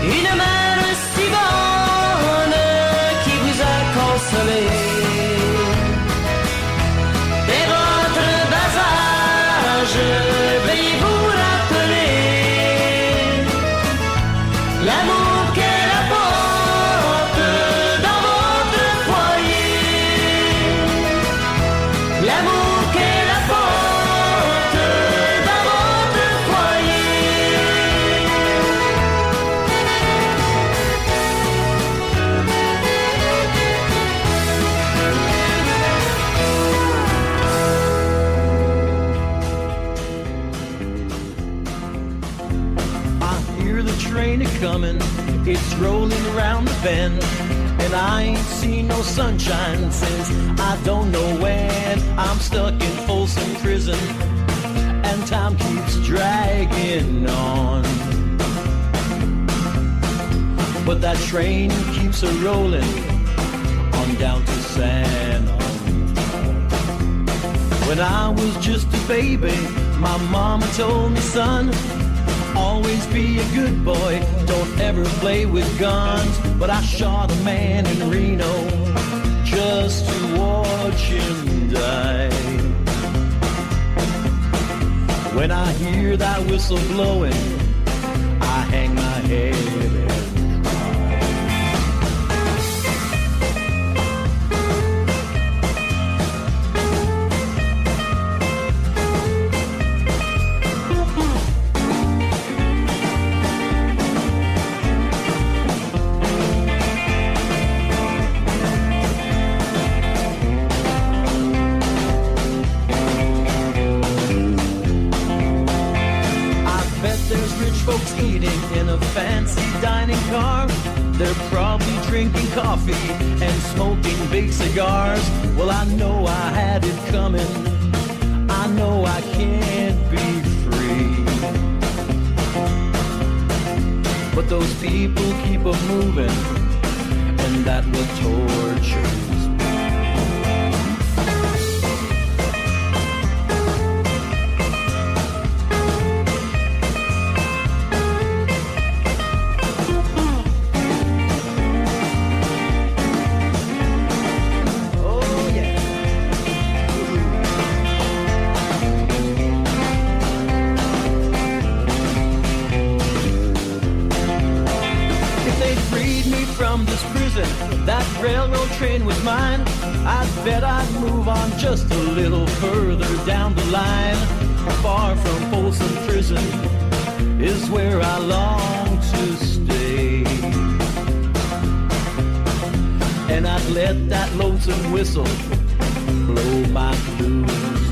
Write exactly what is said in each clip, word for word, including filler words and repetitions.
une mère si bonne qui vous a consolé. Dès votre bas âge, veuillez vous rappeler l'amour qu'elle apporte dans votre foyer, l'amour qu'elle apporte dans votre train a-comin', it's rolling around the bend, and I ain't seen no sunshine since I don't know when. I'm stuck in Folsom Prison, and time keeps dragging on. But that train keeps a-rolling on down to San Juan. When I was just a baby, my mama told me, son, always be a good boy, don't ever play with guns. But I shot a man in Reno just to watch him die. When I hear that whistle blowing, I hang my head and folks eating in a fancy dining car. They're probably drinking coffee and smoking big cigars. Well, I know I had it coming. I know I can't be free. But those people keep a moving, and that what tortures me. That railroad train was mine. I bet I'd move on just a little further down the line. Far from Folsom Prison is where I long to stay. And I'd let that lonesome whistle blow my blues.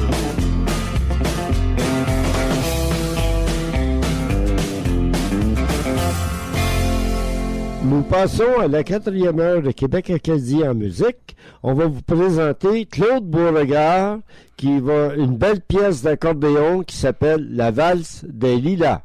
Nous passons à la quatrième heure de Québec Acadie en musique. On va vous présenter Claude Beauregard qui va une belle pièce d'accordéon qui s'appelle La valse des lilas.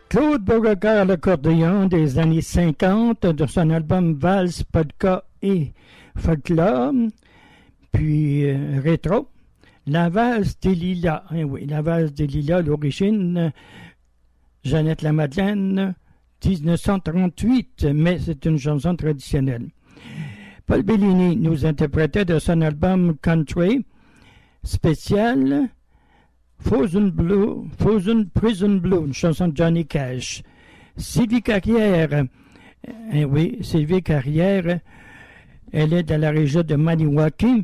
Claude Beauregard, l'accordéon des années cinquante, de son album Valse, Polka et Folklore, puis euh, Rétro. La valse des lilas, eh oui, la valse des lilas, l'origine, Jeannette Lamadeleine, dix-neuf cent trente-huit, mais c'est une chanson traditionnelle. Paul Bellini nous interprétait de son album Country spécial Frozen Blue, Frozen Prison Blue, une chanson de Johnny Cash. Sylvie Carrière, eh oui, Sylvie Carrière, elle est de la région de Maniwaki.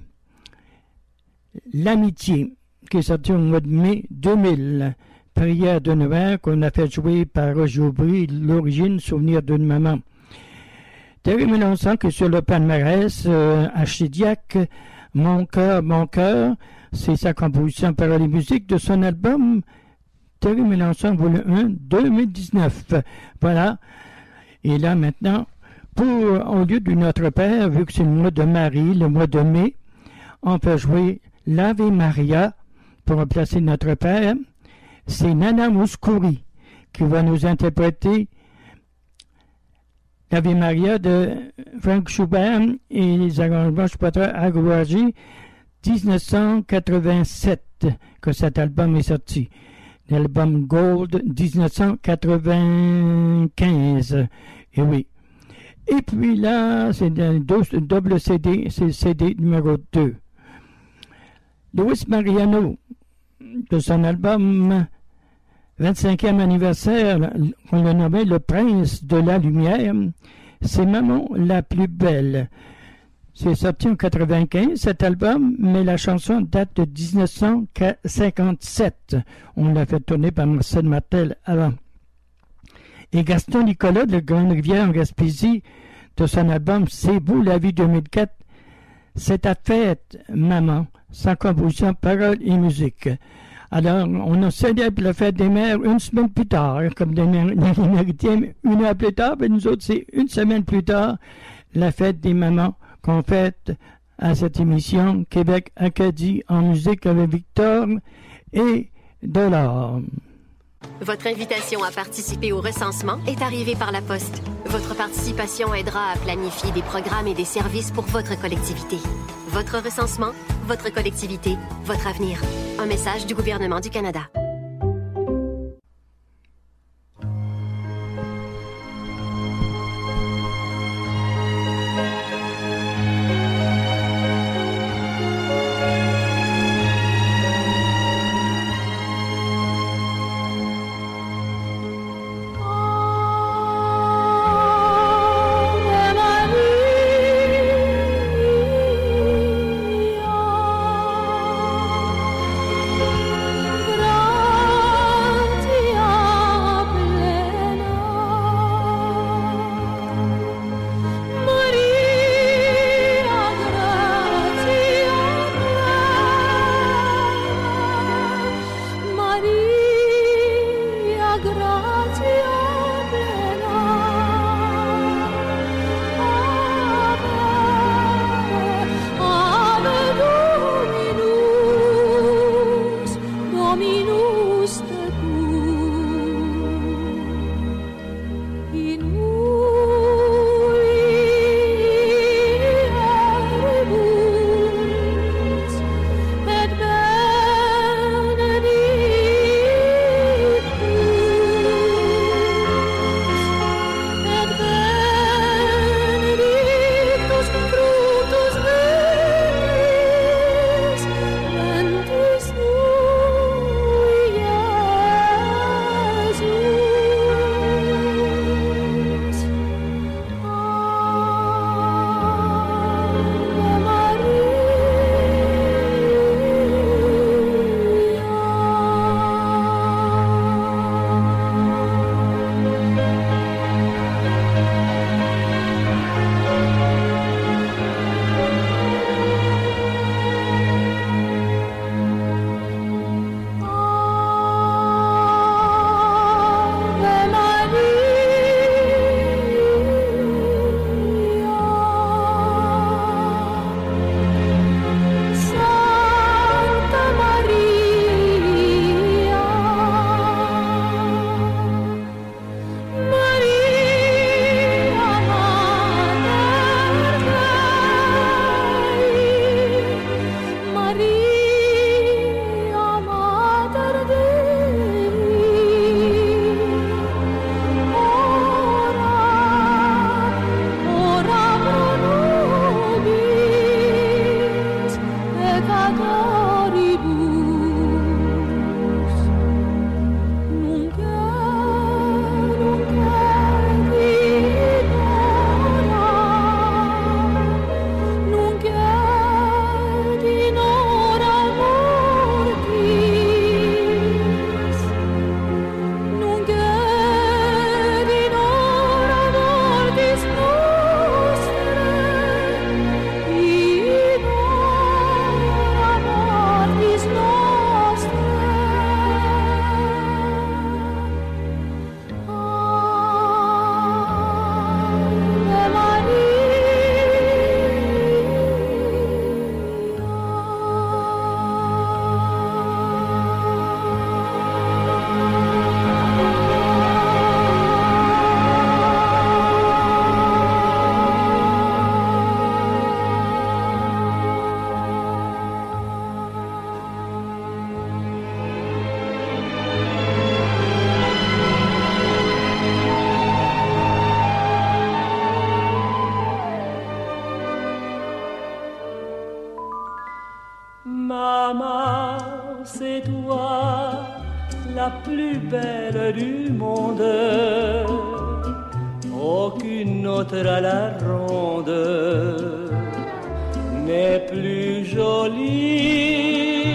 L'amitié, qui est sorti au mois de mai deux mille. Prière de Noël qu'on a fait jouer par Roger Aubry, l'origine, souvenir d'une maman. Terry Mélenchon, qui est sur le palmarès, euh, Archidiaque, Mon cœur, mon cœur, c'est sa composition paroles et musique de son album Terry Mélenchon, volume un, deux mille dix-neuf. Voilà. Et là, maintenant, pour, au lieu du Notre Père, vu que c'est le mois de Marie, le mois de mai, on peut jouer l'Ave Maria pour remplacer Notre Père. C'est Nana Mouskouri qui va nous interpréter l'Ave Maria de Frank Schubert et les arrangements Agouaji, dix-neuf cent quatre-vingt-sept que cet album est sorti. L'album Gold, dix-neuf cent quatre-vingt-quinze. Et oui. Et puis là, c'est un double C D, c'est le C D numéro deux. Luis Mariano, de son album vingt-cinquième anniversaire, on l'a nommé Le Prince de la Lumière, c'est Maman la plus belle. C'est sorti en quatre-vingt-quinze, cet album, mais la chanson date de dix-neuf cent cinquante-sept. On l'a fait tourner par Marcel Martel avant. Et Gaston Nicolas de Grande-Rivière en Gaspésie, de son album C'est beau la vie deux mille quatre, c'est ta fête, maman, sans composition, paroles et musique. Alors, on a célébré la fête des mères une semaine plus tard, comme les Méritiens, une heure plus tard, mais nous autres, c'est une semaine plus tard, la fête des mamans qu'on fête à cette émission Québec Acadie en musique avec Victor et Dollar. Votre invitation à participer au recensement est arrivée par la poste. Votre participation aidera à planifier des programmes et des services pour votre collectivité. Votre recensement, votre collectivité, votre avenir. Un message du gouvernement du Canada. Maria, plus belle du monde, aucune autre à la ronde n'est plus jolie.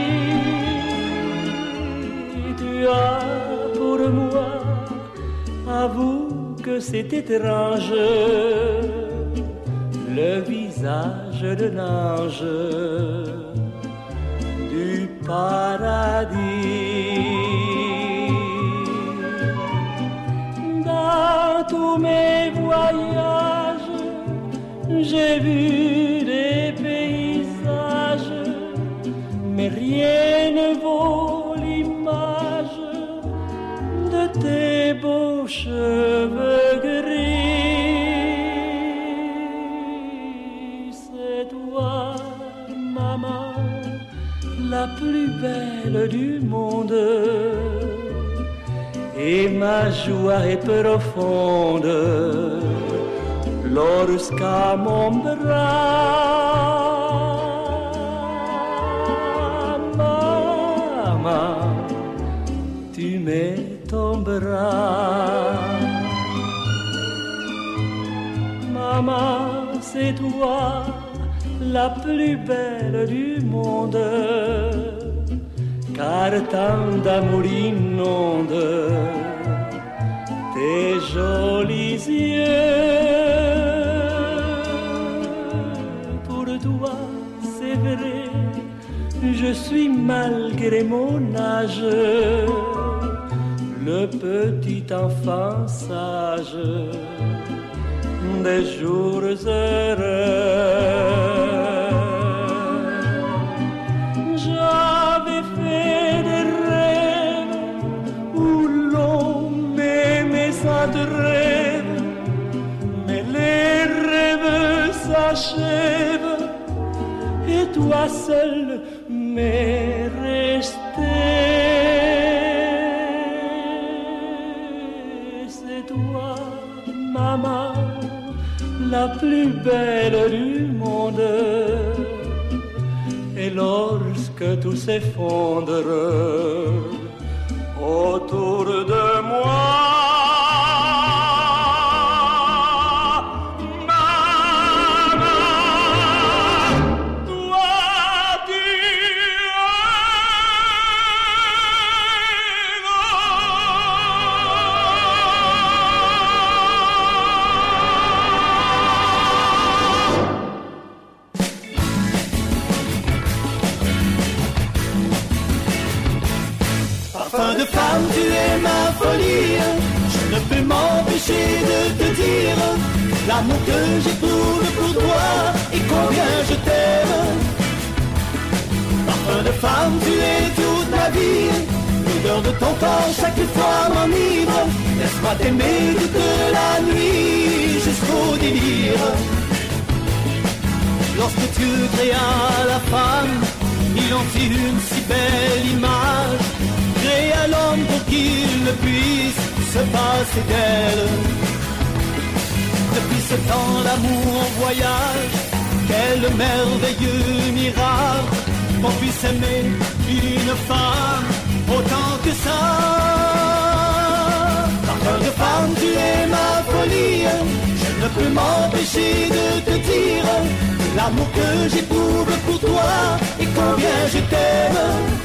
Tu as pour moi, avoue que c'est étrange, le visage de l'ange du paradis. Dans tous mes voyages, j'ai vu des paysages, mais rien ne vaut l'image de tes beaux cheveux gris. C'est toi, maman, la plus belle du monde, et ma joie est profonde lorsqu'à mon bras, maman, tu mets ton bras. Maman, c'est toi la plus belle du monde, car tant d'amour inonde tes jolis yeux. Pour toi, c'est vrai, je suis malgré mon âge le petit enfant sage des jours heureux. J'avais fait des rêves où l'on m'aimait sans rêve, mais les rêves s'achèvent et toi seul m'es resté. C'est toi, maman, la plus belle du monde. Et lorsque tout s'effondre autour de moi, tu es ma folie, je ne peux m'empêcher de te dire l'amour que j'éprouve pour toi et combien je t'aime. Parfum de femme, tu es toute ma vie, l'odeur de ton corps chaque fois m'enivre. Laisse-moi t'aimer toute la nuit jusqu'au délire. Lorsque Dieu créa la femme, il en fit une si belle image, créé à l'homme pour qu'il ne puisse se passer d'elle. Depuis ce temps l'amour en voyage, quel merveilleux miracle qu'on puisse aimer une femme autant que ça. Parfum de femme, tu es ma folie, je ne peux m'empêcher de te dire l'amour que j'éprouve pour toi et combien je t'aime.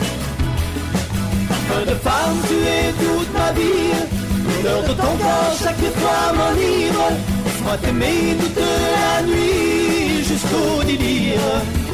Parfum de femme, tu es toute ma vie, l'odeur de ton corps chaque fois m'enivre. Laisse-moi t'aimer toute la nuit jusqu'au délire.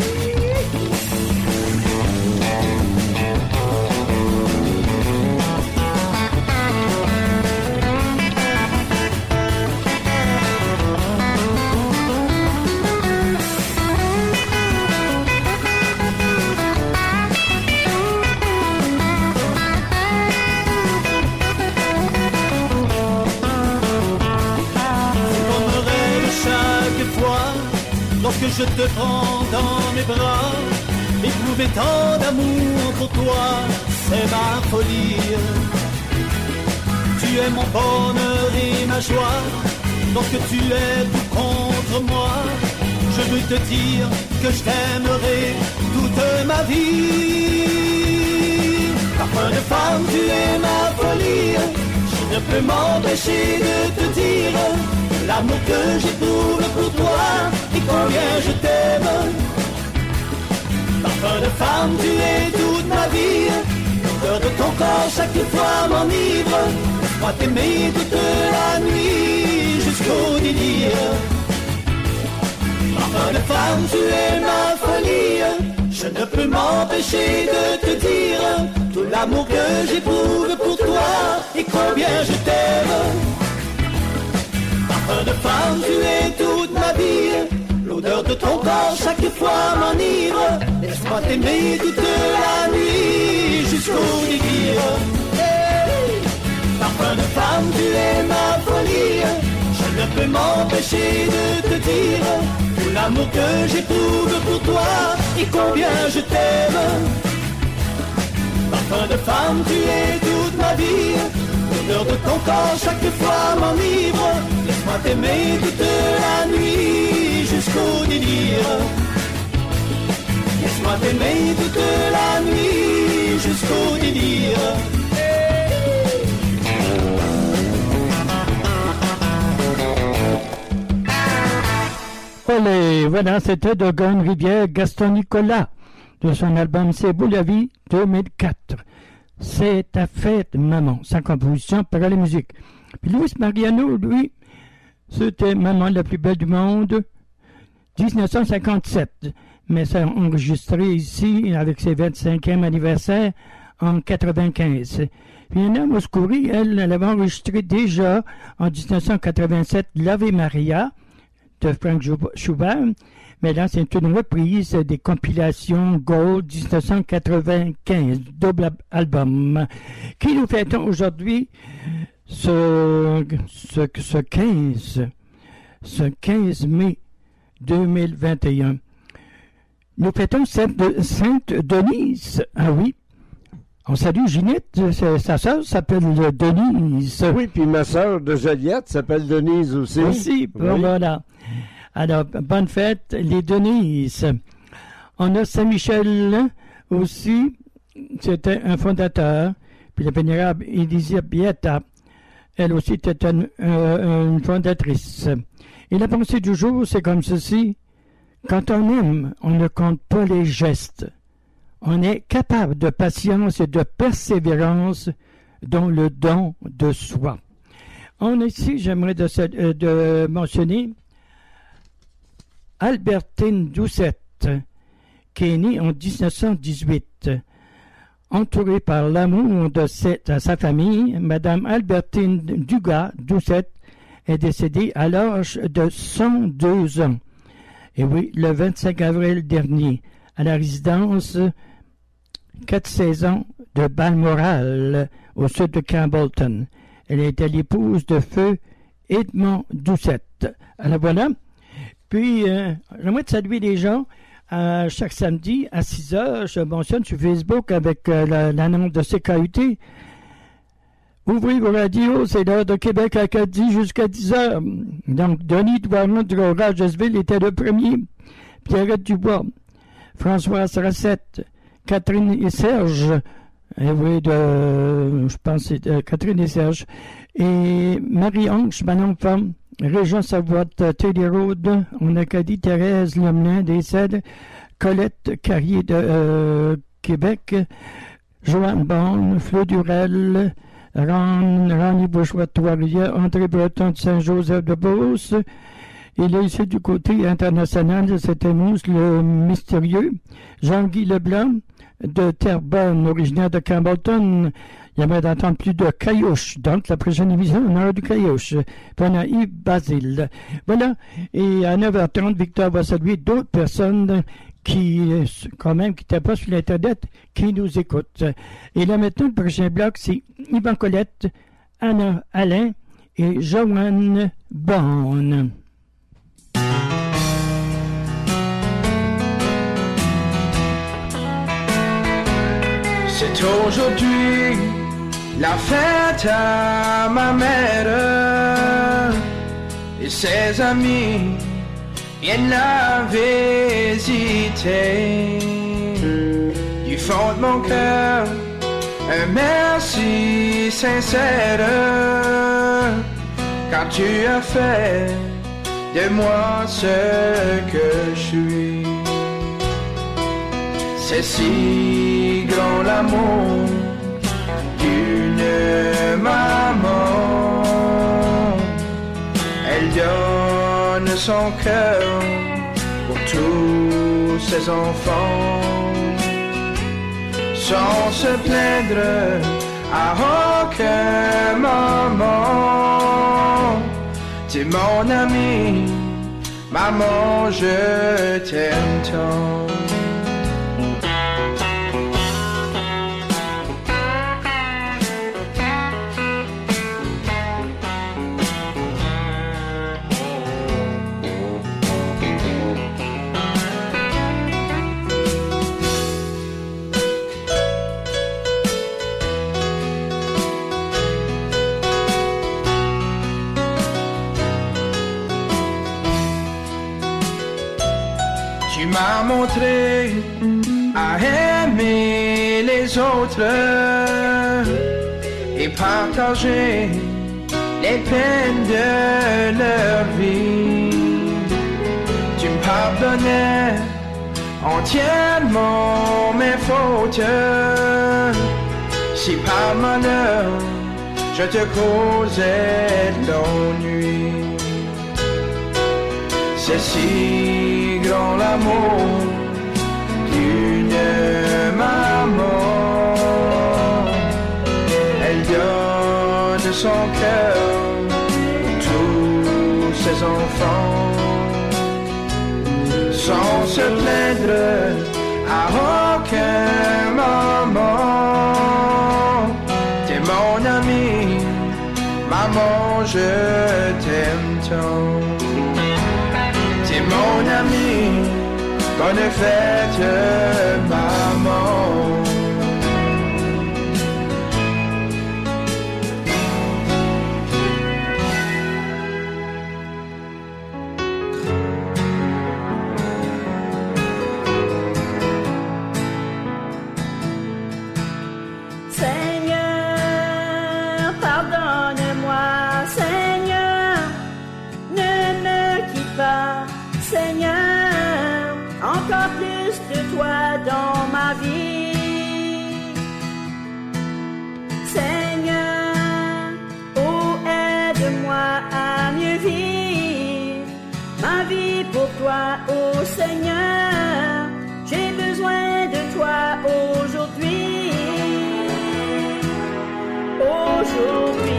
Lorsque je te prends dans mes bras, éprouver tant d'amour pour toi, c'est ma folie. Tu es mon bonheur et ma joie, lorsque tu es tout contre moi, je veux te dire que je t'aimerai toute ma vie. Parfum de femme, tu es ma folie. Je ne peux m'empêcher de te dire l'amour que j'éprouve pour toi et combien je t'aime. Parfum de femme, tu es toute ma vie. L'odeur de ton corps chaque fois m'enivre. Laisse-moi t'aimer toute la nuit jusqu'au délire. Parfum de femme, tu es ma folie. Je ne peux m'empêcher de te dire tout l'amour que j'éprouve pour toi et combien je t'aime. Parfum de femme, tu es toute ma vie. L'odeur de ton corps chaque fois m'enivre. Laisse-moi t'aimer toute la nuit jusqu'au délire. Hey! Parfum de femme, tu es ma folie. Je ne peux m'empêcher de te dire tout l'amour que j'éprouve pour toi et combien je t'aime. Parfum de femme, tu es toute ma vie. L'odeur de ton corps chaque fois m'enivre. Laisse-moi t'aimer toute la nuit jusqu'au délire. Laisse-moi t'aimer toute la nuit jusqu'au délire. Olé, voilà, c'était de Grande Rivière Gaston Nicolas, de son album C'est beau la vie deux mille quatre. C'est ta fête, maman, sa composition, paroles et musique. Puis Luis Mariano, lui, c'était Maman la plus belle du monde, dix-neuf cent cinquante-sept. Mais ça a enregistré ici, avec ses vingt-cinquième anniversaire, en quatre-vingt-quinze. Puis Anna Mouskouri, elle, elle avait enregistré déjà, en dix-neuf cent quatre-vingt-sept, L'Ave Maria, de Frank Schubert, mais là, c'est une reprise des compilations Gold dix-neuf cent quatre-vingt-quinze, double album, qui nous fêtons aujourd'hui ce, ce, ce quinze, ce quinze mai deux mille vingt et un. Nous fêtons Sainte, Sainte Denise, ah oui. On salue Ginette, sa sœur s'appelle Denise. Oui, puis ma sœur de Joliette s'appelle Denise aussi. Aussi, bon, oui. Voilà. Alors, bonne fête, les Denises. On a Saint-Michel aussi, c'était un fondateur. Puis la vénérable Elisabeth, elle aussi était une, euh, une fondatrice. Et la pensée du jour, c'est comme ceci. Quand on aime, on ne compte pas les gestes. On est capable de patience et de persévérance dans le don de soi. On a ici, j'aimerais de, de mentionner Albertine Doucette, qui est née en dix-neuf cent dix-huit. Entourée par l'amour de cette, sa famille, Madame Albertine Dugas Doucette est décédée à l'âge de cent deux ans. Et oui, le vingt-cinq avril dernier, à la résidence quatre saisons de Balmoral, au sud de Campbellton. Elle était l'épouse de feu Edmond Doucette. Alors voilà. Puis, euh, j'aimerais saluer les gens. Euh, chaque samedi, à six heures, je mentionne sur Facebook avec euh, la, l'annonce de C K U T. Ouvrez vos radios, c'est l'heure de Québec à Acadie jusqu'à dix heures. Donc, Denis Douarnot de Rogersville était le premier. Pierrette Dubois, Françoise Racette, Catherine et Serge, et oui, de, je pense que c'est euh, Catherine et Serge, et Marie-Ange, Manon Femme, Régent Savoie-T D Road, on a Acadie, Thérèse Lemelin des Cèdres, Colette Carrier de euh, Québec, Joanne Bonne, Flo Durel, Ron, Ronnie Bourgeois de Trois-Rivières, André Breton de Saint-Joseph de Beauce. Et là, ici, du côté international, c'était Mousse le Mystérieux, Jean-Guy Leblanc de Terrebonne, originaire de Campbellton. Il y avait d'entendre plus de Caillouche. Donc, la prochaine émission, on aura du Caillouche. Puis on a Yves Basile. Voilà. Et à neuf heures trente, Victor va saluer d'autres personnes qui, quand même, qui n'étaient pas sur l'Internet, qui nous écoutent. Et là, maintenant, le prochain bloc, c'est Yvan Colette, Anna Alain et Joanne Bonne. C'est aujourd'hui la fête à ma mère et ses amis viennent la visiter. Du fond de mon cœur, un merci sincère, car tu as fait de moi ce que je suis. C'est si grand l'amour d'une maman, elle donne son cœur pour tous ses enfants, sans se plaindre à aucun moment. T'es mon ami, maman, je t'aime tant. Tu m'as montré à aimer les autres et partager les peines de leur vie. Tu me pardonnais entièrement mes fautes, si par malheur je te causais l'ennui. C'est si grand l'amour d'une maman, elle donne son cœur pour tous ses enfants, sans se plaindre à aucun moment. T'es mon ami, maman, je t'aime tant. T'es mon ami, bonne fête, maman. Seigneur, pardonne-moi, Seigneur, ne me quitte pas, Seigneur, encore plus de toi dans ma vie. Seigneur, oh aide-moi à mieux vivre ma vie pour toi, oh Seigneur, j'ai besoin de toi aujourd'hui, aujourd'hui.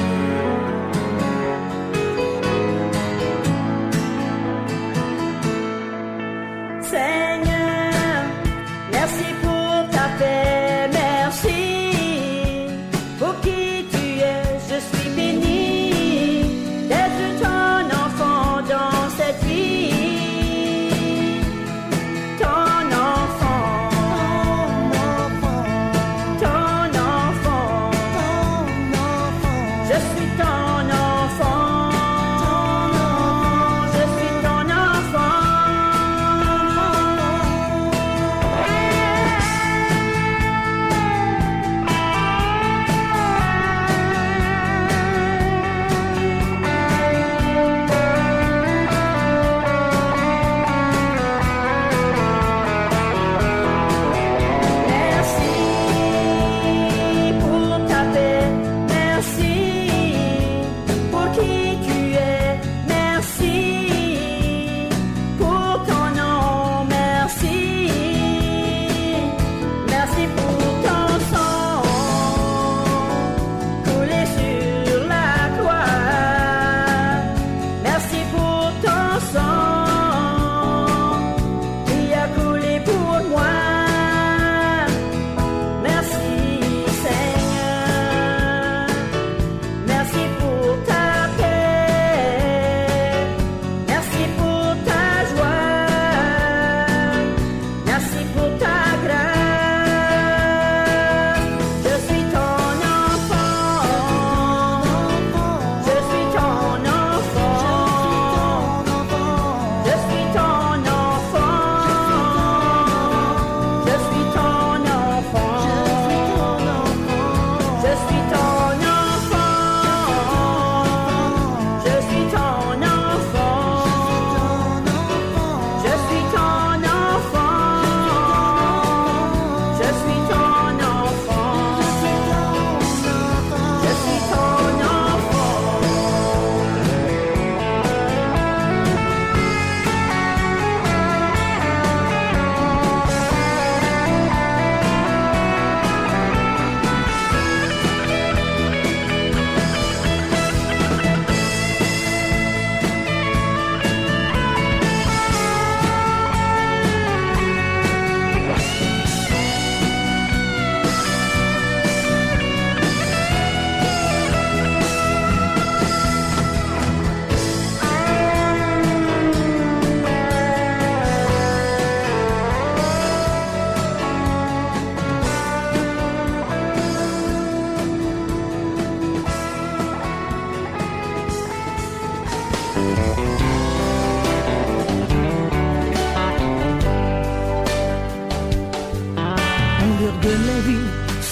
Seigneur, merci pour ta paix, merci pour qui tu es, je suis béni d'être ton enfant dans cette vie.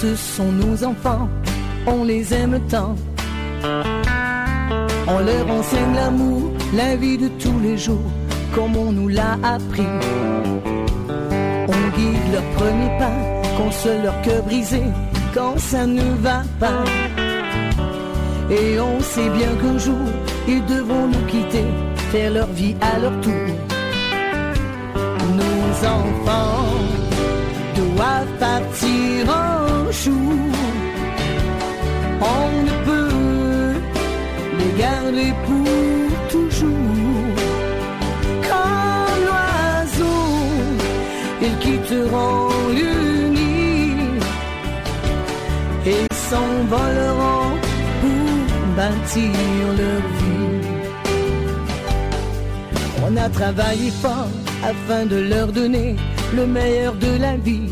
ce sont nos enfants, on les aime tant. On leur enseigne l'amour, la vie de tous les jours, comme on nous l'a appris. On guide leurs premiers pas, console leur cœur brisé quand ça ne va pas. Et on sait bien qu'un jour, ils devront nous quitter, faire leur vie à leur tour. Nos enfants doivent partir un jour. On ne peut les garder pour toujours. Comme l'oiseau, ils quitteront le nid et s'envoleront pour bâtir leur vie. On a travaillé fort afin de leur donner le meilleur de la vie.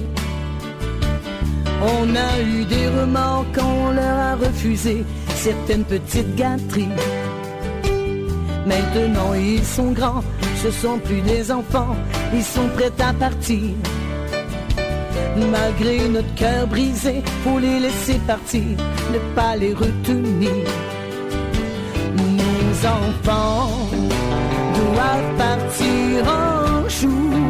On a eu des remords quand on leur a refusé certaines petites gâteries. Maintenant ils sont grands, ce sont plus des enfants, ils sont prêts à partir. Malgré notre cœur brisé, faut les laisser partir, ne pas les retenir. Nos enfants doivent partir un jour.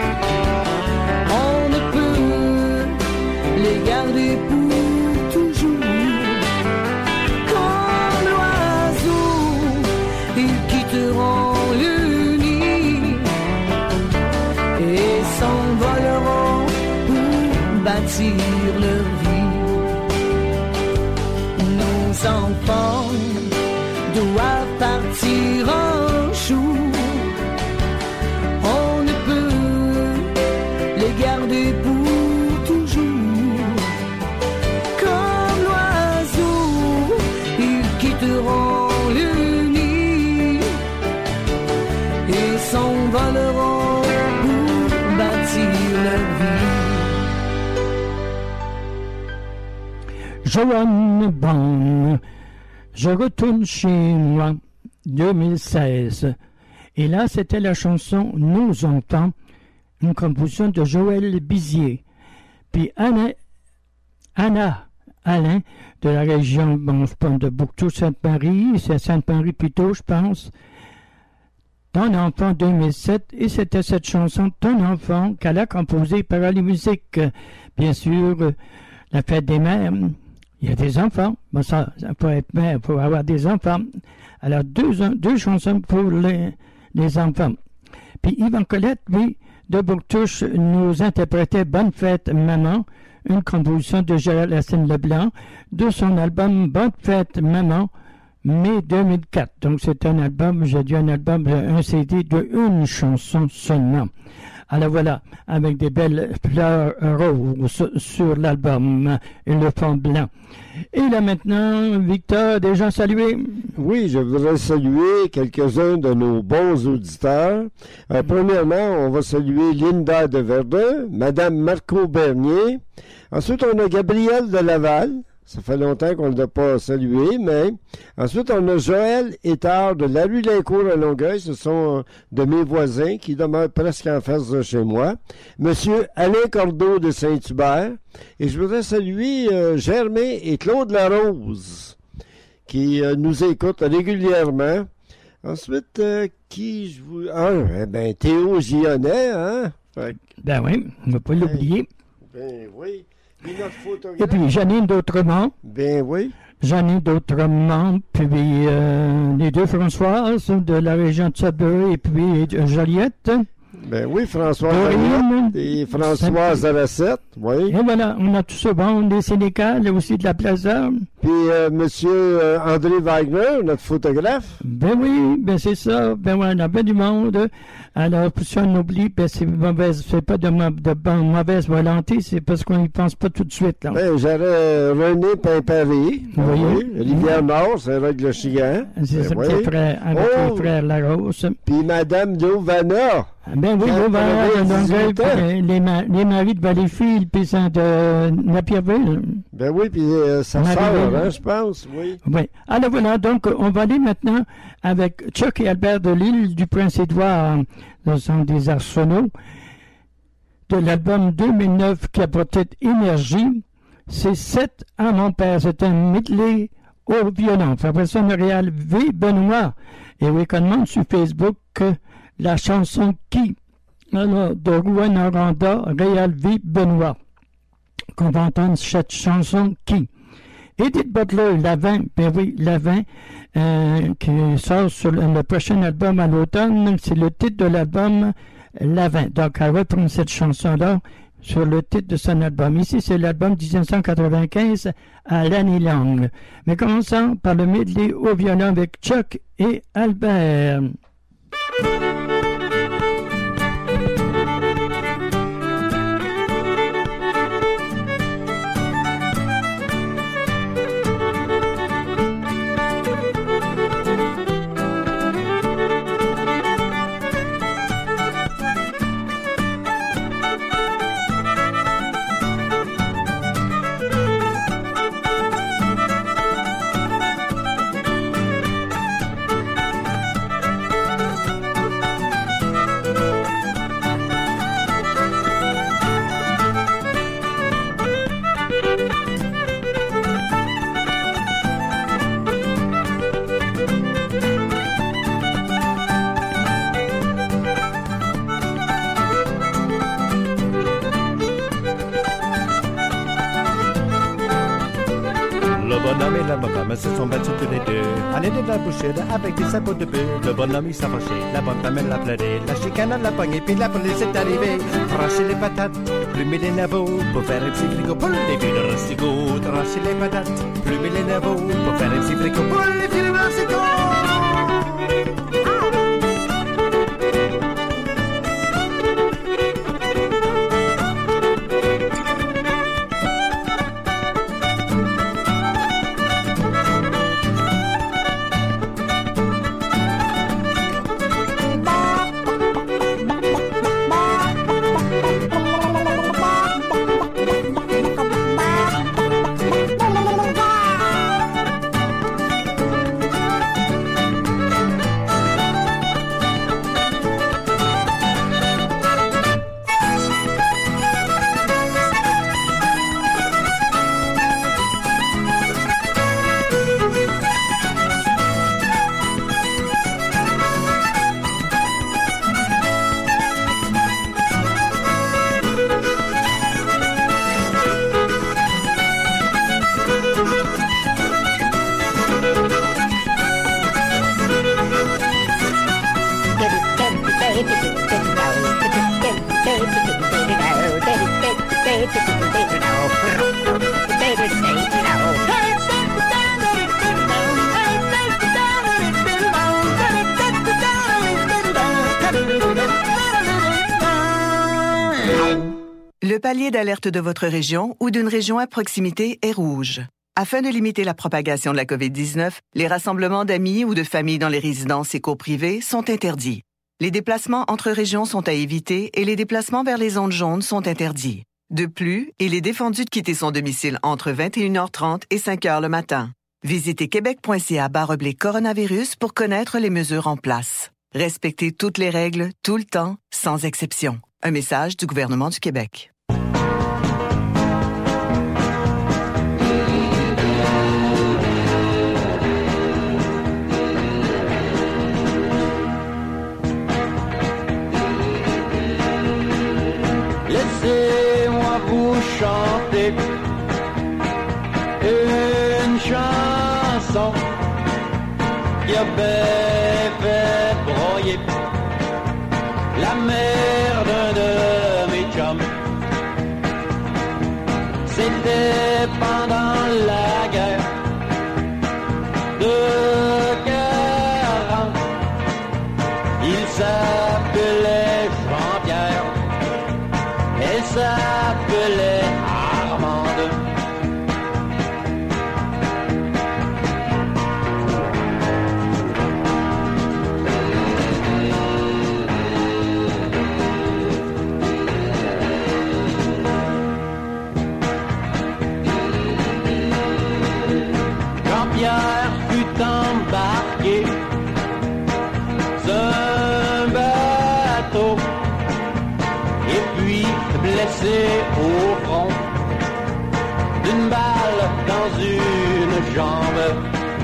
On ne peut les garder pour toujours. Comme l'oiseau, ils quitteront le nid et s'envoleront pour bâtir leur vie. Nos enfants doivent partir un jour. On ne peut les garder pour toujours. Comme l'oiseau, ils quitteront le nid et s'envoleront pour bâtir leur vie. Joanne Baum, je retourne chez moi, deux mille seize. Et là, c'était la chanson Nos enfants, une composition de Joël Bizier. Puis Anna, Anna Alain, de la région, bon, je pense de Bouctou-Sainte-Marie, c'est Sainte-Marie plutôt, je pense. Ton enfant deux mille sept, et c'était cette chanson Ton enfant qu'elle a composée par la musique. Bien sûr, la fête des mères. Il y a des enfants. Bon, ça, ça peut être mère pour avoir des enfants. Alors, deux, deux chansons pour les, les enfants. Puis Yvan Colette, lui, de Bouctouche, nous interprétait Bonne fête, maman, une composition de Gérald Racine Leblanc, de son album Bonne fête, maman, mai deux mille quatre. Donc, c'est un album, j'ai dit un album, un C D de une chanson seulement. Alors voilà, avec des belles fleurs roses sur l'album et le fond blanc. Et là maintenant, Victor, des gens salués? Oui, je voudrais saluer quelques-uns de nos bons auditeurs. Euh, premièrement, on va saluer Linda de Verdun, Madame Marco Bernier. Ensuite, on a Gabriel de Laval. Ça fait longtemps qu'on ne l'a pas salué, mais ensuite, on a Joël Étard de la rue Lincourt à Longueuil. Ce sont euh, de mes voisins qui demeurent presque en face de chez moi. Monsieur Alain Cordeau de Saint-Hubert. Et je voudrais saluer euh, Germain et Claude Larose qui euh, nous écoutent régulièrement. Ensuite, euh, qui je vous... Ah, eh ben, Théo Gionnet, hein? Fait... Ben oui, on ne va pas l'oublier. Ben oui. Et puis Janine d'Autremont. Ben oui. Janine d'Autremont, puis euh, les deux Françoises de la région de Sudbury et puis euh, Joliette. Ben oui, François Joliette et Françoise Zaracette, oui. Et voilà, on a tout ce bon, des Sénécales, aussi de la Plaza. Puis euh, monsieur euh, André Wagner, notre photographe. Ben oui, ben c'est ça. Ben ouais, on a bien du monde. Alors, si on oublie, ben c'est mauvaise, c'est pas de, de, de mauvaise volonté, c'est parce qu'on y pense pas tout de suite. Là. Ben, j'aurais René Pimpari, oui. oui. Rivière-Nord, c'est avec le Chigan. C'est ben ça, oui. petit frère, avec oh. le frère Larose. Puis madame Giovanna. Ben oui, Giovanna, les, les, les maris de Valleyfield, puis ça de Napierville. Ben oui, puis euh, sa sœur, hein, je pense, oui. Oui. Alors voilà, donc, on va aller maintenant avec Chuck et Albert de l'île du Prince-Édouard, dans son des arsenaux, de l'album deux mille neuf qui a porté Énergie. c'est sept à mon père. C'est un medley au violon. Après ça, Réal V. Benoît. Et oui, qu'on demande sur Facebook euh, la chanson Qui? Alors, de Rouen Aranda, Réal V. Benoît. Qu'on va entendre cette chanson Qui? Edith Butler, L'Avent, ben oui, L'Avent, euh, qui sort sur le, le prochain album à l'automne. C'est le titre de l'album L'Avent. Donc, elle reprend cette chanson-là sur le titre de son album. Ici, c'est l'album dix-neuf cent quatre-vingt-quinze à l'année longue. Mais commençons par le medley au violon avec Chuck et Albert. bonhomme et la bonne se sont battus tous les deux. On est de la boucherie avec des sabots de bœuf. Le bonhomme il s'est fâché, la bonne femme elle l'a pleuré. La chicane l'a pognée, puis la police est arrivée. Tracer les patates, plumer les navots, pour faire un petit frigo pour les filles de Rostigo. Tracer les patates, plumer les navots, pour faire un petit frigo pour les filles de Rostigo. Le palier d'alerte de votre région ou d'une région à proximité est rouge. Afin de limiter la propagation de la covid dix-neuf, les rassemblements d'amis ou de familles dans les résidences et cours privées sont interdits. Les déplacements entre régions sont à éviter et les déplacements vers les zones jaunes sont interdits. De plus, il est défendu de quitter son domicile entre vingt et une heures trente et cinq heures le matin. Visitez québec.ca barre oblique coronavirus pour connaître les mesures en place. Respectez toutes les règles, tout le temps, sans exception. Un message du gouvernement du Québec. Laissez-moi vous chanter une chanson qui a bien fait broyer la mère d'un de mes chums. C'était pendant la guerre de quarante. Il s'appelait Jean-Pierre, elle s'appelait Armande. Jean-Pierre fut embarqué sur un bateau et puis blessé au front d'une jambes.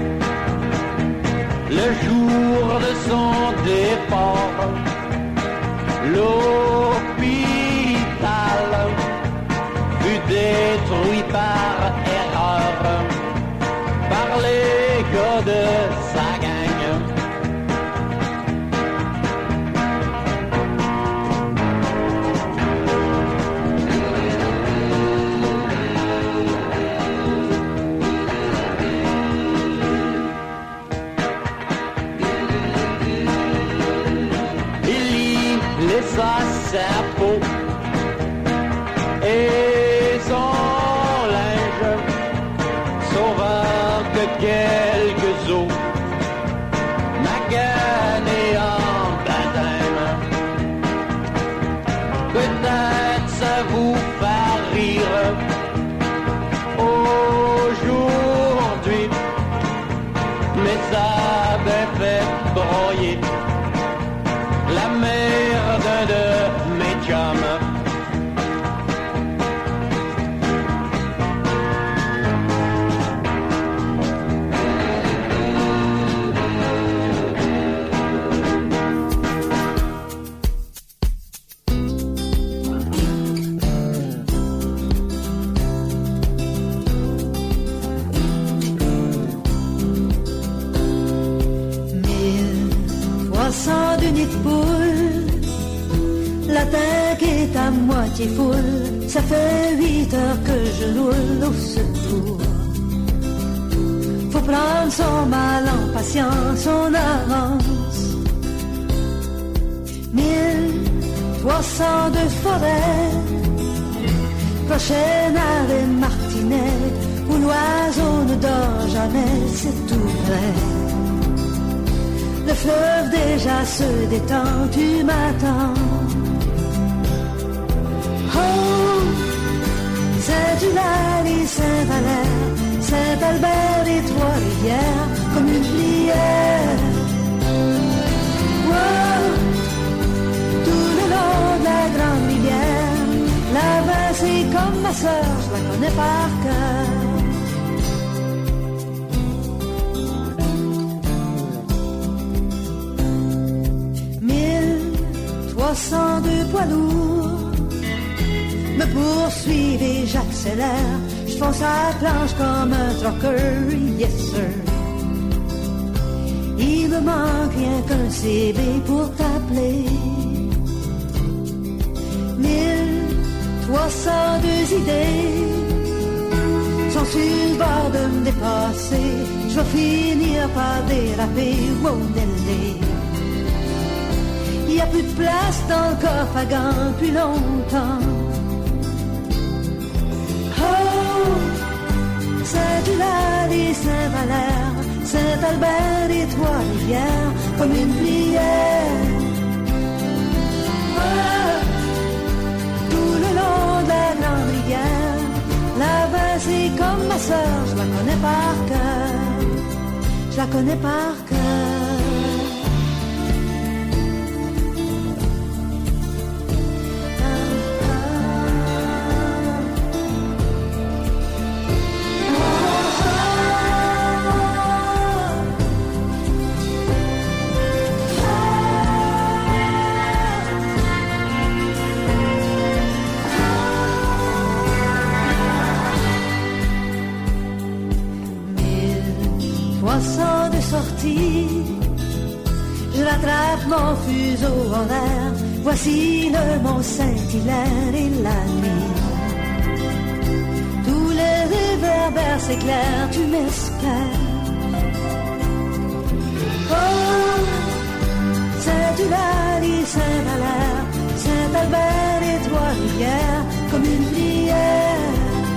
Le jour de son départ, l'hôpital fut détruit par erreur par les gars de sa gang. Laissa sa peau et son linge, sauvant que quelques os, maganés en baptême. Peut-être ça vous fait rire aujourd'hui, mais ça avait fait broyer la merde de mes chums. Sans du nid de poule, la tank est à moitié foule. Ça fait huit heures que je roule au secours. Faut prendre son mal en patience, on avance. Mille trois cent deux forêts, prochaine arrêt Martinet, où l'oiseau ne dort jamais, c'est tout vrai. Le fleuve déjà se détend, tu m'attends. Oh, Saint-Eulalie, Saint-Valère, Saint-Albert et Trois-Rivières, comme une prière. Wow, tout le long de la grande rivière, là-bas c'est comme ma sœur, je la connais par cœur. trois cent deux poids lourds me poursuivent et j'accélère. Je fonce à la planche comme un trucker, yes sir. Il me manque rien qu'un C B pour t'appeler. Mille trois cent deux idées sont sur le bord de me dépasser. Je vais finir par déraper, wow, Nelly. Il n'y a plus de place dans le coffre à gants depuis longtemps. Oh, Saint-Eulalie, Saint-Valère, Saint-Albert et Trois-Rivières, comme une prière. Oh, tout le long de la grande rivière, là-bas c'est comme ma sœur, je la connais par cœur, je la connais par cœur. De sortie, je rattrape mon fuseau horaire. Voici le Mont Saint-Hilaire et la nuit. Tous les réverbères s'éclairent, tu m'espères. Oh, Saint-Eulalie, Saint-Valère, Saint-Albert et Trois-Rivières, comme une prière.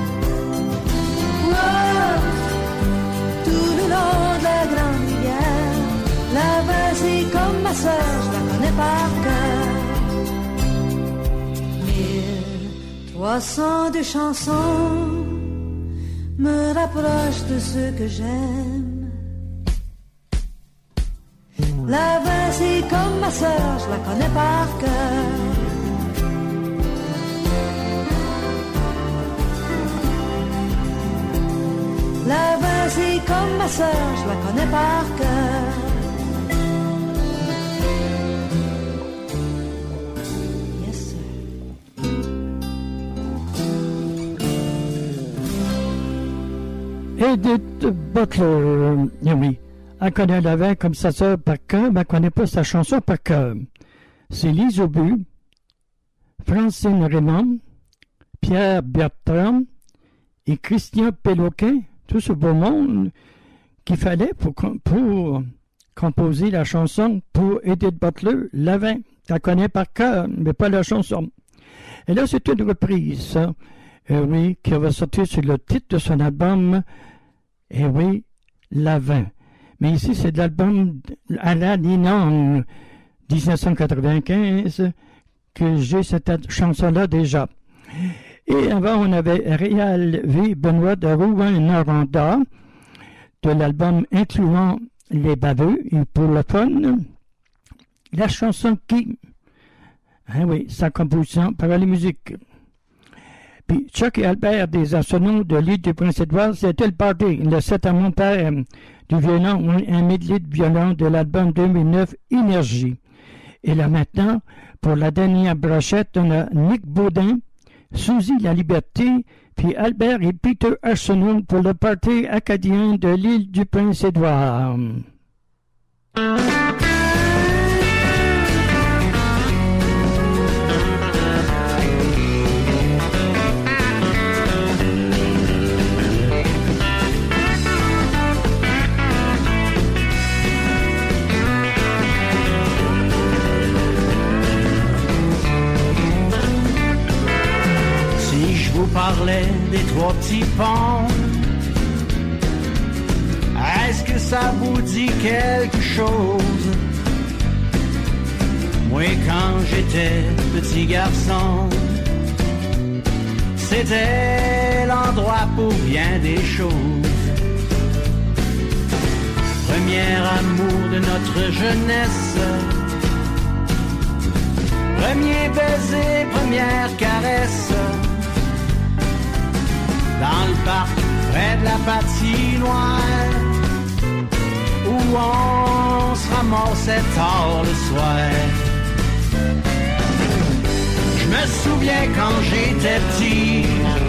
Oh, tout le long de la grande rivière, là-bas c'est comme ma sœur, je la connais par cœur. Mille trois cent deux chansons me rapprochent de ceux que j'aime. Là-bas c'est comme ma sœur, je la connais par cœur. La vin, c'est comme ma sœur, je la connais par cœur. Yes, sir. Edith Butler, euh, oui, elle connaît la vin comme sa sœur par cœur, mais elle connaît pas sa chanson par cœur. C'est Lise Aubu, Francine Raymond, Pierre Bertrand et Christian Péloquin, tout ce beau monde qu'il fallait pour, pour composer la chanson pour Edith Butler, La Vin. Elle connaît par cœur, mais pas la chanson. Et là, c'est une reprise, ça. Euh, oui, qui va sortir sur le titre de son album, et oui, La Vin. Mais ici, c'est de l'album à la Ninon, dix-neuf cent quatre-vingt-quinze, que j'ai cette chanson-là déjà. Et avant, on avait Réal V. Benoît de Rouen-Noranda, de l'album incluant Les Baveux, et pour le fun, la chanson qui, hein oui, sa composition par la musique. Puis Chuck et Albert des Arsenaux de l'île du Prince-Édouard, c'était le party, le sept à mon père, du violon, un medley de violon de l'album deux mille neuf, Énergie. Et là maintenant, pour la dernière brochette, on a Nick Baudin, Suzy La Liberté, puis Albert et Peter Arsenault pour le party acadien de l'île du Prince-Édouard. Vous parlez des trois petits ponts. Est-ce que ça vous dit quelque chose? Moi, quand j'étais petit garçon, c'était l'endroit pour bien des choses. Premier amour de notre jeunesse, premier baiser, première caresse. Dans le parc, près de la patinoire, où on se ramassait tard le soir. Je me souviens quand j'étais petit,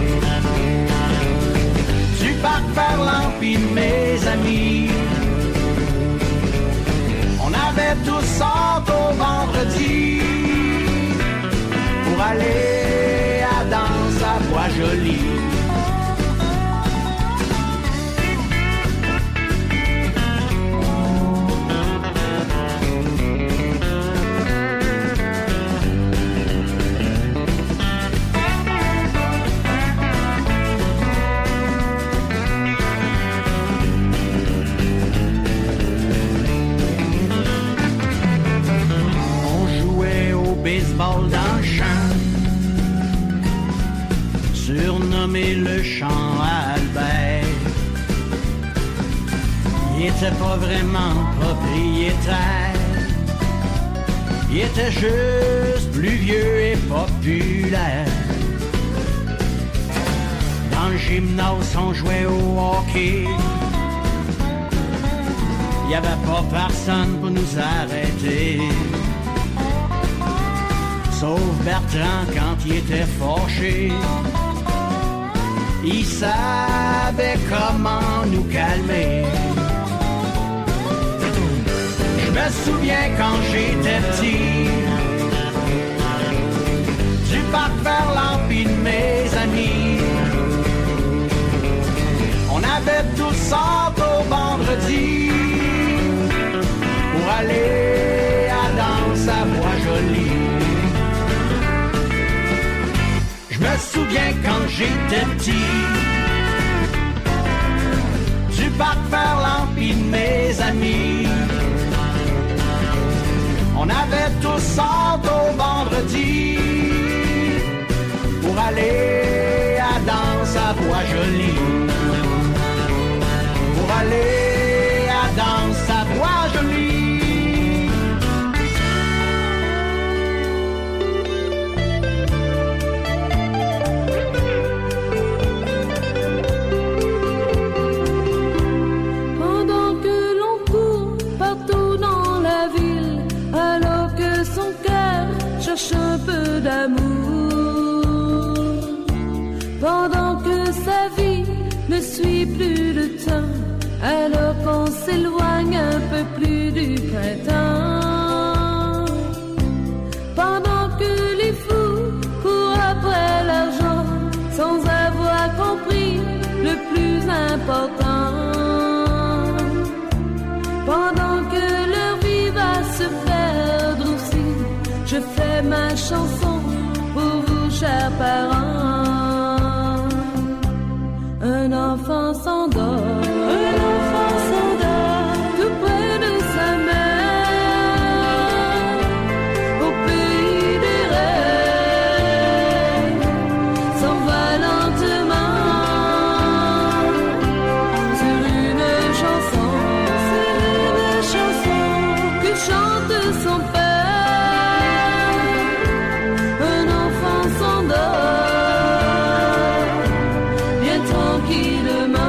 du parc Verlan pis de mes amis. On avait tous sorti au vendredi pour aller à danse à Bois-Joli. Baseball dans le champ, surnommé le champ Albert. Il était pas vraiment propriétaire, il était juste plus vieux et populaire. Dans le gymnase on jouait au hockey, il y avait pas personne pour nous arrêter. Sauf Bertrand quand il était fâché, il savait comment nous calmer. Je me souviens quand j'étais petit, du parc Verlan pis de mes amis. On avait tous sorti au vendredi pour aller à danse à Bois-Joli. Je me souviens quand j'étais petit, du parc Verlan pis de mes amis. On avait tous sorti au vendredi pour aller à danse à Bois-Joli. Pour aller à danse à Bois-Joli. suis plus le temps, alors qu'on s'éloigne un peu plus du printemps. Pendant que les fous courent après l'argent, sans avoir compris le plus important. Pendant que leur vie va se perdre aussi, je fais ma chanson pour vous, chers parents. Un enfant s'endort, un enfant s'endort, tout près de sa mère, au pays des rêves, s'en va lentement sur une chanson, sur une chanson que chante son père. Un enfant s'endort, bien tranquillement.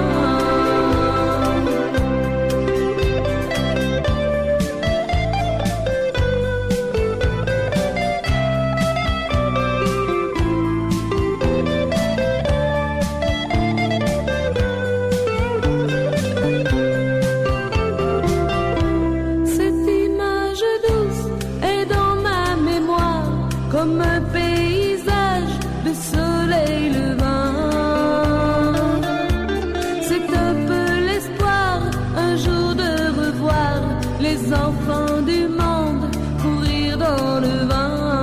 Cette image douce est dans ma mémoire comme un paysage de soleil levant. C'est un peu l'espoir un jour de revoir les enfants du monde courir dans le vent.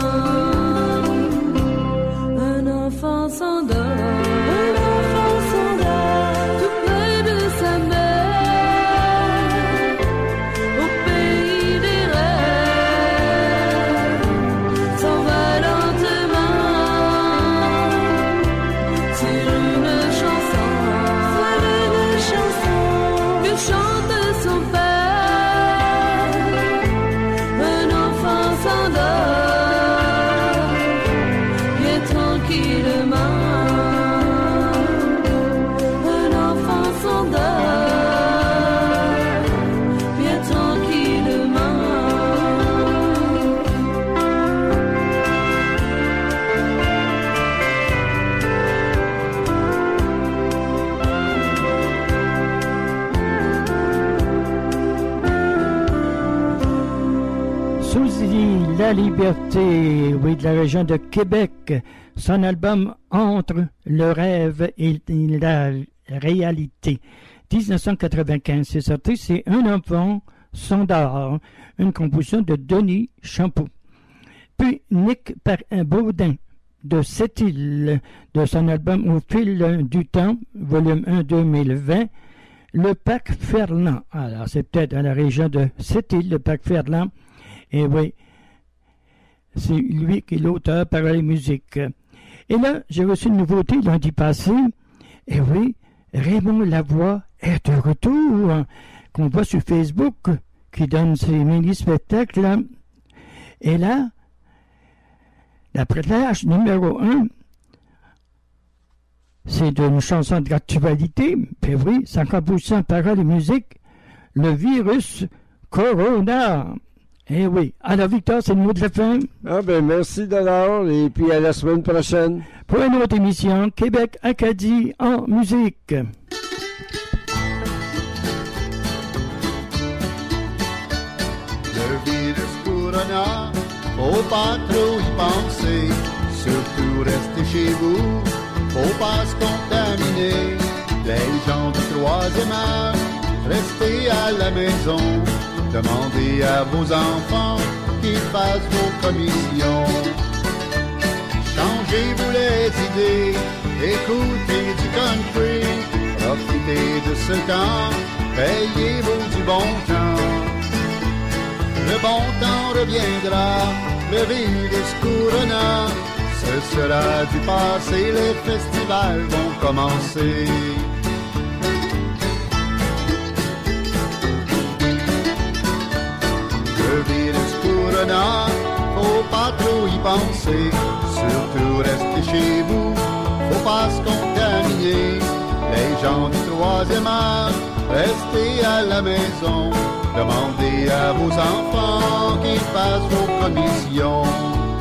Un enfant s'endort, un enfant s'endort, tout près de sa mère, au pays des rêves, s'en va lentement sur une chanson, sur une chanson que chante son père. Un enfant s'endort, bien tranquillement. Un enfant s'endort, bien tranquillement. Suzy La Liberté, oui, de la région de Québec. Son album Entre le rêve et la réalité. dix-neuf cent quatre-vingt-quinze, c'est sorti, c'est Un enfant s'endort, une composition de Denis Champoux. Puis Nick Baudin de Sept-Îles, de son album Au fil du temps, volume un deux mille vingt, Le Parc Ferland. Alors, c'est peut-être dans la région de Sept-Îles, le Parc Ferland. Et oui, c'est lui qui est l'auteur, paroles et musique. Et là, j'ai reçu une nouveauté lundi passé. Et oui, Raymond Lavoie est de retour, qu'on voit sur Facebook, qui donne ses mini-spectacles. Et là, la prétage numéro un, c'est une chanson d'actualité. Puis oui, sans composition, paroles et musique, le virus Corona. Eh oui. Alors, Victor, c'est le mot de la fin. Ah ben merci d'abord et puis à la semaine prochaine. Pour une autre émission, Québec Acadie en musique. Le virus Corona, faut pas trop y penser, surtout restez chez vous, faut pas se contaminer. Les gens du troisième âge, restez à la maison. Demandez à vos enfants qu'ils fassent vos commissions. Changez-vous les idées, écoutez du country, profitez de ce temps, payez-vous du bon temps. Le bon temps reviendra, le virus Corona, ce sera du passé, les festivals vont commencer. Le virus Corona, faut pas trop y penser, surtout restez chez vous, faut pas se contaminer. Les gens du troisième âge, restez à la maison, demandez à vos enfants qu'ils fassent vos commissions.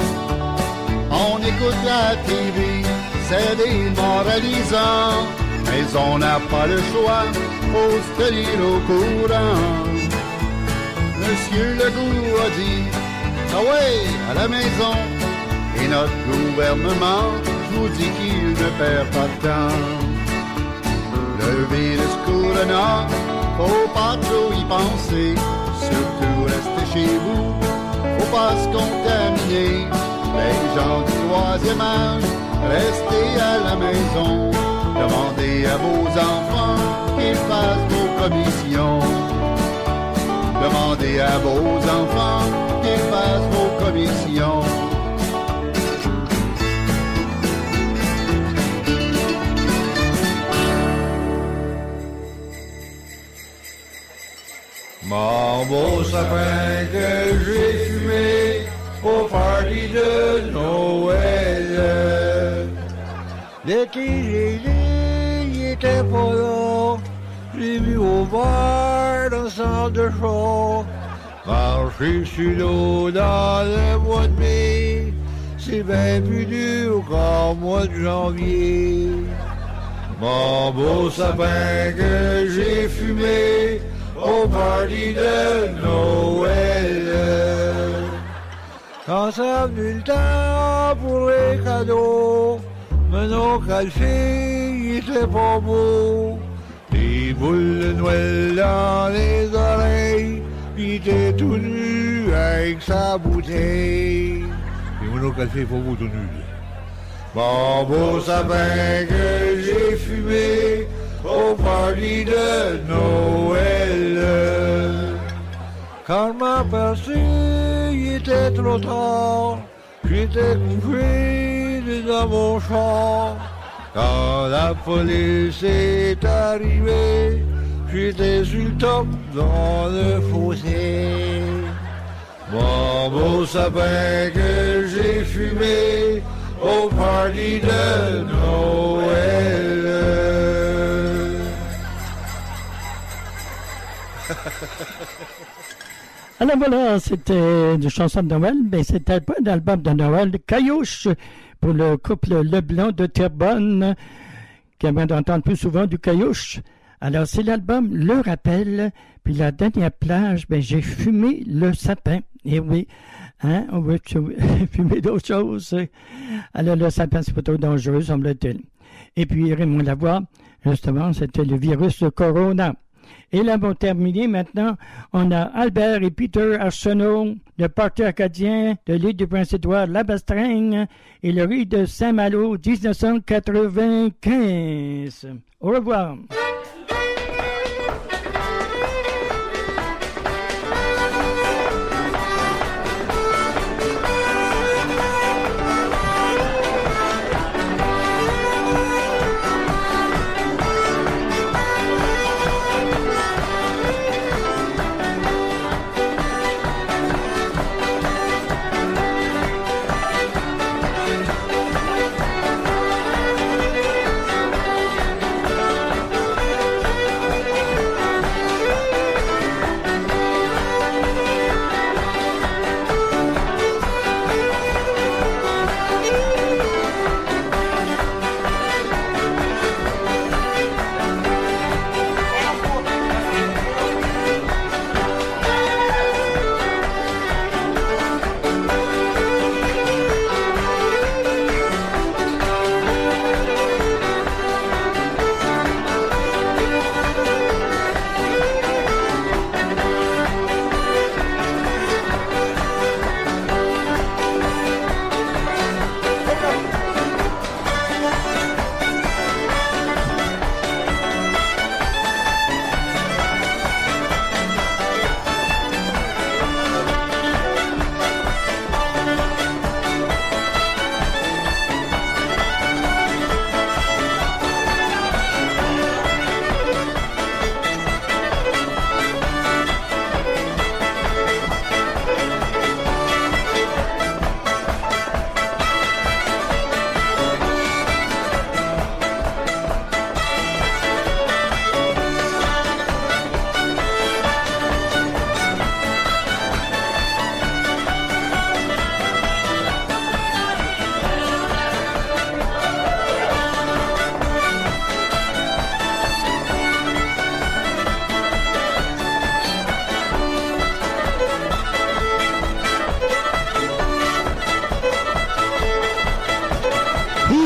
On écoute la T V, c'est démoralisant, mais on n'a pas le choix, faut se tenir au courant. Monsieur Legault a dit, ah ouais, à la maison, et notre gouvernement, je vous dis qu'il ne perd pas de temps. Le virus Corona, faut pas trop y penser, surtout restez chez vous, faut pas se contaminer. Les gens du troisième âge, restez à la maison, demandez à vos enfants qu'ils fassent vos commissions. Demandez à vos enfants qu'ils fassent vos commissions. Mon beau sapin que j'ai fumé au party de Noël. L'été gelé, il était pas là. J'ai mis au bar dans le centre de chaud. Marcher sur l'eau dans le mois de mai, c'est bien plus dur qu'en mois de janvier. Mon beau sapin que j'ai fumé au party de Noël. Quand ça venu le temps pour les cadeaux, maintenant qu'à le fait, il était pas beau. Des boules de Noël dans les oreilles, il était tout nu avec sa bouteille. Et maintenant qu'à le fait, pas beau tout nu. Mon beau sapin que j'ai fumé au party de Noël. Quand m'a passé, il était trop tard. J'étais couché dans mon char. Quand la police est arrivée, j'étais sur le top dans le fossé. Mon beau sapin que j'ai fumé au party de Noël. Alors voilà, c'était une chanson de Noël, mais c'était pas un album de Noël, Caillouche, pour le couple Leblanc de Terrebonne, qui aimerait d'entendre plus souvent du Caillouche. Alors c'est l'album Le Rappel, puis la dernière plage, ben j'ai fumé le sapin. Et oui, hein, on veut fumer d'autres choses. Alors le sapin, c'est pas trop dangereux, semble-t-il. Et puis Raymond Lavoie, justement, c'était le virus de Corona. Et là, pour terminer, maintenant, on a Albert et Peter Arsenault, le Parti acadien de l'île du Prince-Édouard, la Bastringue, et le riz de Saint-Malo, dix-neuf cent quatre-vingt-quinze. Au revoir.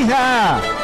Hi-ha!